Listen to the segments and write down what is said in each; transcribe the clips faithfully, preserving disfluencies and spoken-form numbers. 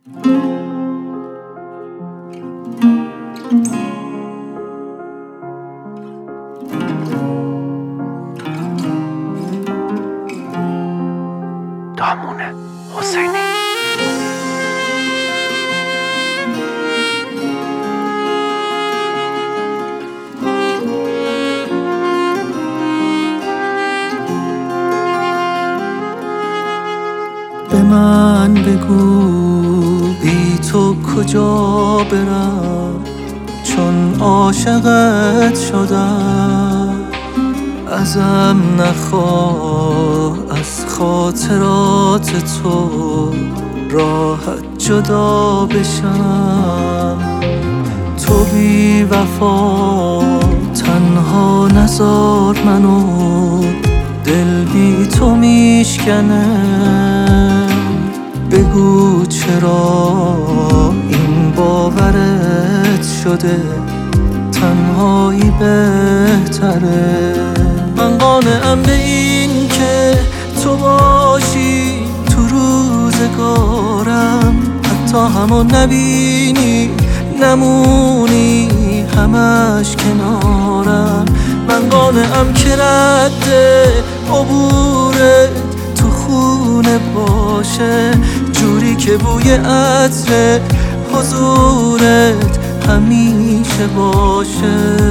دامونه حسینی. به من بگو بی تو کجا برم، چون عاشقت شدم. ازم نخواه از خاطرات تو راحت جدا بشم. تو بی وفا تنها نذار منو، دل بی تو میشکنه. بگو چرا این باورت شده تنهایی بهتره. من قانعم به این که تو باشی تو روزگارم، حتی همون نبینی نمونی همش کنارم. من قانعم که رد عبورت تو خونه باشه، جوری که بوی عطر حضورت همیشه باشه.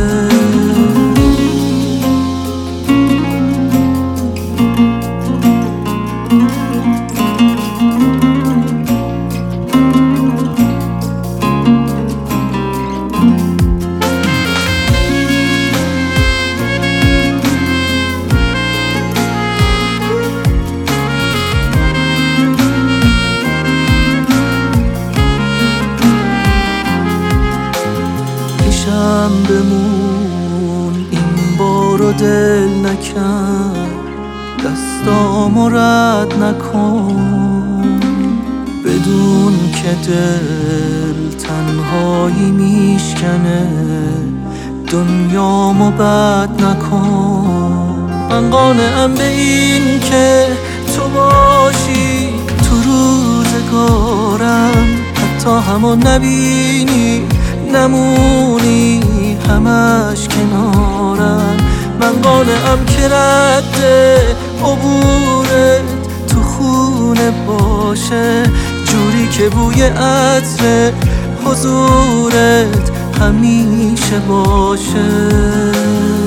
پیشم بمون این بارو دل نکن، دستامو رد نکن. بدون که دل تنهایی میشکنه، دنیامو بد نکن. من قانعم به این که تو باشی تو روزگارم، حتی همون نبینی نمونی همش کنارم. من قانعم که رد عبورت تو خونه باشه، جوری که بوی عطر حضورت همیشه باشه.